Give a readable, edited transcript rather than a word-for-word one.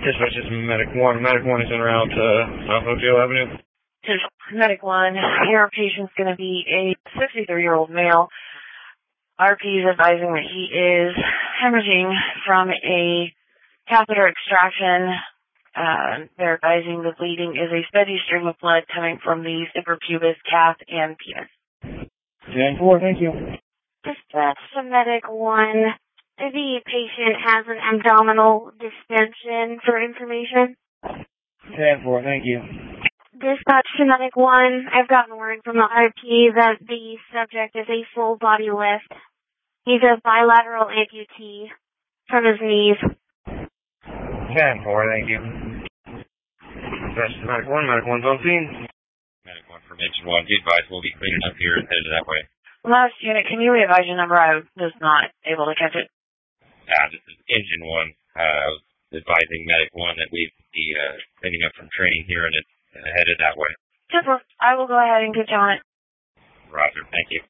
Dispatch is Medic 1. Medic 1 is en route to South Oakdale Avenue. Medic 1, your patient's going to be a 63-year-old male. RP is advising that he is hemorrhaging from a catheter extraction. They're advising the bleeding is a steady stream of blood coming from the suprapubis, calf, and penis. 10-4, thank you. Dispatch to Medic 1. The patient has an abdominal distension for information. 10-4, thank you. Dispatch to Medic 1. I've gotten word from the RP that the subject is a full body lift. He's a bilateral amputee from his knees. 10-4, thank you. Dispatch to Medic 1. Medic 1's on scene. Medic 1 formation 1. Be advised, we'll be cleaning up here and headed that way. Last unit, can you re-advise your number? I was not able to catch it. This is Engine 1. I was advising Medic 1 that we'd be cleaning up from training here and it's headed that way. Super. I will go ahead and get you on it. Roger. Thank you.